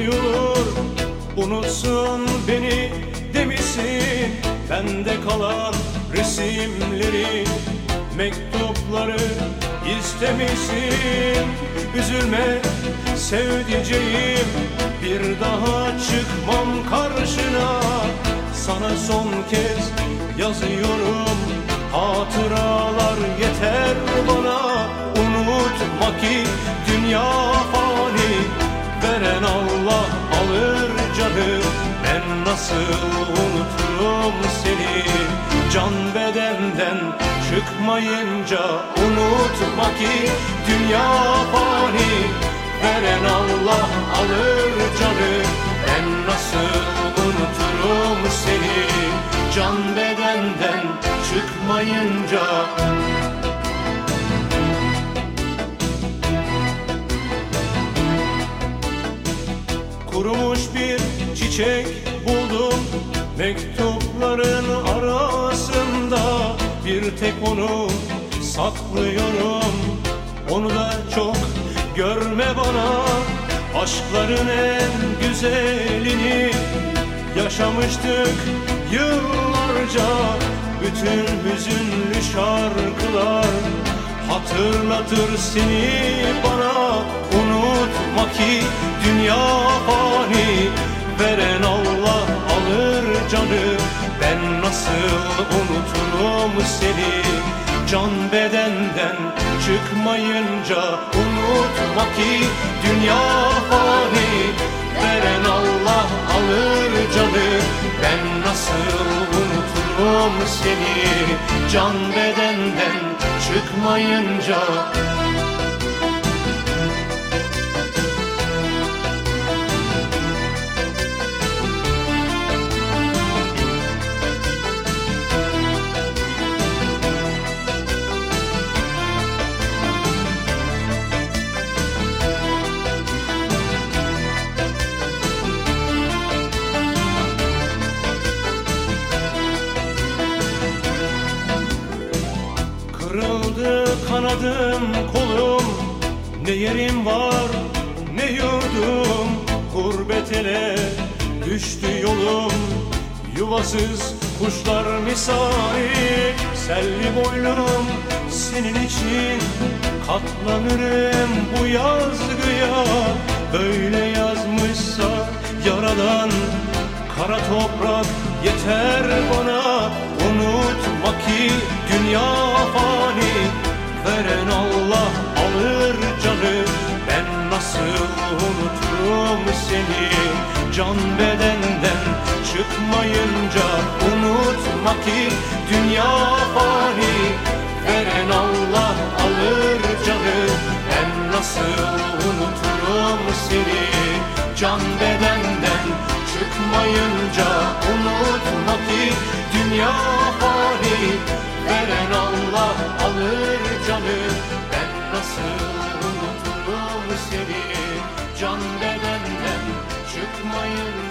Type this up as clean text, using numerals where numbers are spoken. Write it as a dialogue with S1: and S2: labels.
S1: duyulur. Unutsun beni demişsin, bende kalan resimleri, mektupları istemişsin. Üzülme sevdiceğim, bir daha çıkmam karşına. Sana son kez yazıyorum, hatıralar yeter bana. Unutma ki dünya fani, veren Allah alır canı. Ben nasıl unuturum seni, can bedenden çıkmayınca. Unutma ki dünya fani, veren Allah alır canı. Ben nasıl unuturum seni, can bedenden çıkmayınca. Kurumuş bir çiçek buldum mektupların arasında. Bir tek onu saklıyorum, onu da çok görme bana. Aşkların en güzelini yaşamıştık yıllarca. Bütün hüzünlü şarkılar hatırlatır seni bana. Unutma ki dünya fani, veren Allah alır canı. Ben nasıl unuturum seni, can bedenden çıkmayınca. Unutma ki dünya fani, veren Allah alır canı. Ben nasıl unuturum seni, can bedenden çıkmayınca. Kırıldı kanadım kolum, ne yerim var ne yurdum. Gurbet ele düştü yolum, yuvasız kuşlar misali. Selvi boylum senin için, katlanırım bu yazgıya. Böyle yazmışsa yaradan, kara toprak yeter bana. Unutma ki dünya fani, veren Allah alır canı. Ben nasıl unuturum seni, can bedenden çıkmayınca. Unutma ki dünya fani, veren Allah alır canı. Ben nasıl unuturum seni, can bedenden çıkmayınca. Unutma ki dünya fani, veren Allah alır canı. Ben nasıl unuturum seni, can bedenden çıkmayınca.